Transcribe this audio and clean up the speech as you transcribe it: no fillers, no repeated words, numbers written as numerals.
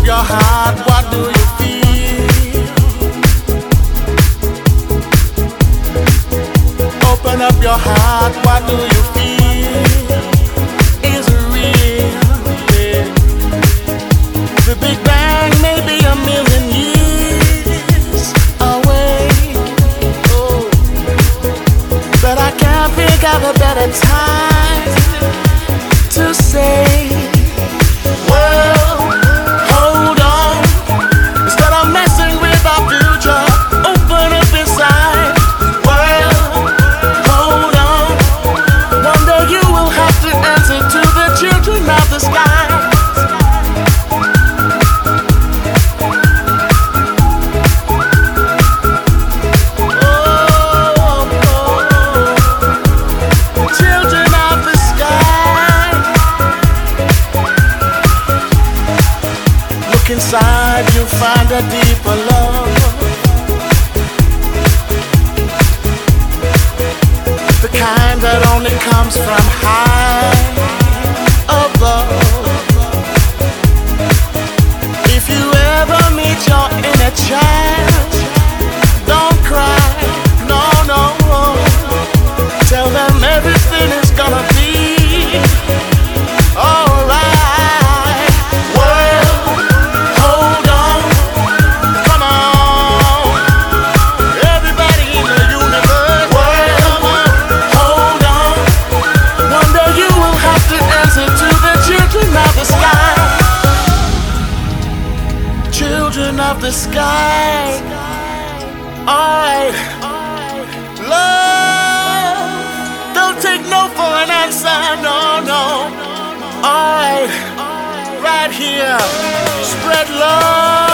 your heart, what do you feel? Open up your heart, what do you feel? Is it real? Yeah. The Big Bang may be a million years away, oh, but I can't think of a better time to say, well, hold on. Instead of messing with our future, open up inside. Well, hold on. One day you will have to answer to the children of the sky. Children of the sky. Look inside, you'll find a deeper love, the kind that only comes from high above. If you ever meet your inner child, don't cry, no, no. Tell them everything is gonna be alright. Well, hold on, come on, everybody in the universe. Well, hold on. One day you will have to answer to the children of the sky. Children of the sky. Alright, love. Don't take no for an answer, no, no. Alright, right here, spread love.